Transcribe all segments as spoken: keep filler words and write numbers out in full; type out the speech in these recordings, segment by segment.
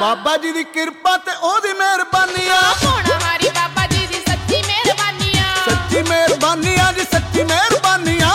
बाबा जी दी किरपा ते ओदी मेहरबानी आ होना हमारी बाबा जी दी सच्ची मेहरबानी आ सच्ची मेहरबानी आ जी सच्ची मेहरबानी आ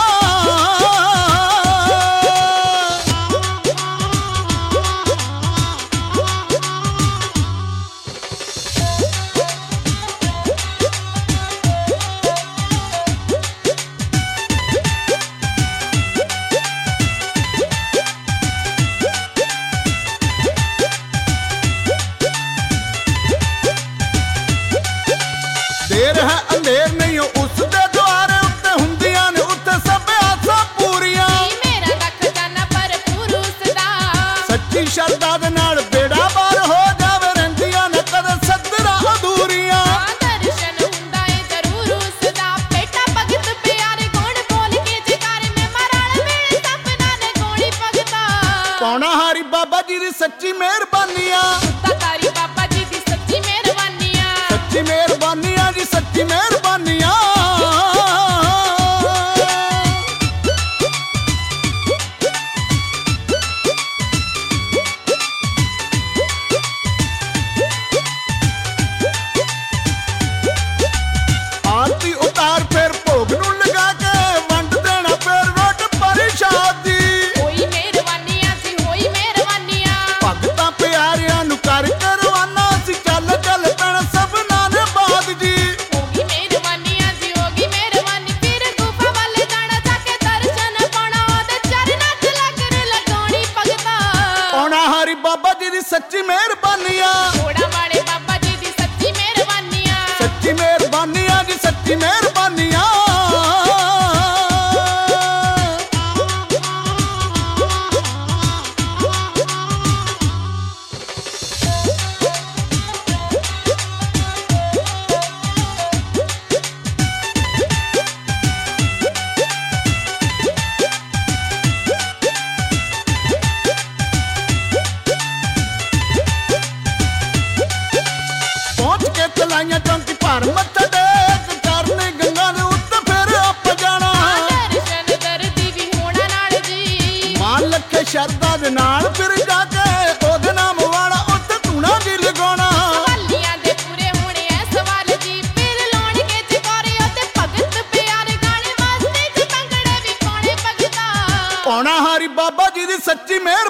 देर है अंधेर नहीं हो उस दे द्वारे उत्ते हुंदियां ने उत्ते सब आसां पूरियां मेरा दा खजाना भरपूर उसदा सच्ची श्रद्धा दे नाल बेड़ा पार हो जावे रहिंदियां ने कदे सदरा अधूरियां दर्शन हुंदा है जरूर उसदा बेटा भगत प्यारे गुण बोल के जयकार में मराल मेरे सपना ने गोली भगता पौना हारी बाबा जी दी सच्ची मेहरबानी आ तारी बाबा जी दी सच्ची मेहरबानी आ सच्ची मेहरबानी आ जी सच्ची मेहरबानी आ आरती उतार फिर भोग नूं लगा के वंड देना फिर रोट परिशाद दी होई मेहरबानी आ जी होई मेहरबानी आ भगतां प्यारियां नूं कर करवाना सी चल चल पैण सबना ने बाद जी होगी मेहरबानी आ जी होगी मेहरबानी फिर गुफा वाले जाना जाके दर्शन पाना ओदे चरनां च लगन लगाउणी भगता पौना हारी बाबा जी दी सच्ची मेहरबानी आ घोड़ा वाले बाबा जी दी सच्ची मेहरबानी आ सच्ची मेहरबानी आ जी सच्ची मेहरबानी आ पहुंच के तलाइयां चौंकी भार मत्था टेक चरने गंगा दे उत्ते फिर आप जाना दर्शन दर्दी भी होना नाल जी मान लखे शरदा दे नाल फिर जाके ओदे नाम वाला उत्ते धूना जी लगाउणा सवालियां दे पूरे होने ऐ सवाल जी फिर लाउण के जयकारे ओते भगत प्यारे गाने मस्ती च भंगड़े भी पाउने भगता पौना हारी बाबा जी दी सच्ची मेहर